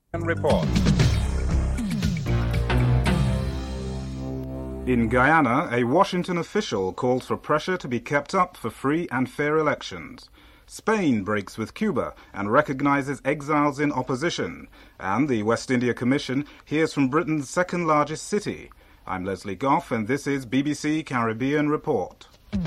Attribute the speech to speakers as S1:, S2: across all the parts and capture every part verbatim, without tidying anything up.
S1: Report. In Guyana, a Washington official calls for pressure to be kept up for free and fair elections. Spain breaks with Cuba and recognizes exiles in opposition. And the West India Commission hears from Britain's second largest city. I'm Leslie Goff, and this is B B C Caribbean Report.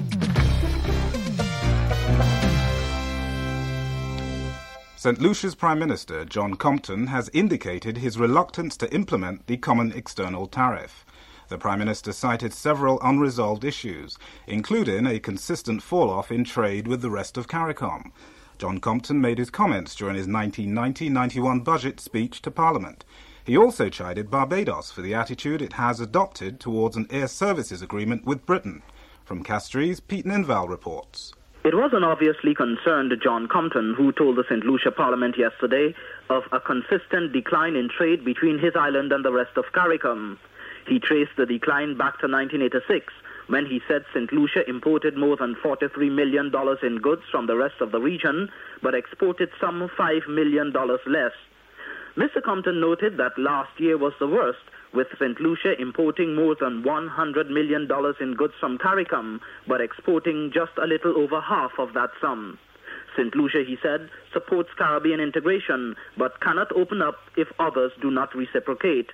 S1: Saint Lucia's Prime Minister, John Compton, has indicated his reluctance to implement the Common External Tariff. The Prime Minister cited several unresolved issues, including a consistent fall-off in trade with the rest of CARICOM. John Compton made his comments during his nineteen ninety ninety-one budget speech to Parliament. He also chided Barbados for the attitude it has adopted towards an air services agreement with Britain. From Castries, Pete Ninval reports.
S2: It was an obviously concerned John Compton who told the Saint Lucia Parliament yesterday of a consistent decline in trade between his island and the rest of CARICOM. He traced the decline back to nineteen eighty-six, when he said Saint Lucia imported more than forty-three million dollars in goods from the rest of the region, but exported some five million dollars less. Mister Compton noted that last year was the worst, with Saint Lucia importing more than one hundred million dollars in goods from CARICOM, but exporting just a little over half of that sum. Saint Lucia, he said, supports Caribbean integration, but cannot open up if others do not reciprocate.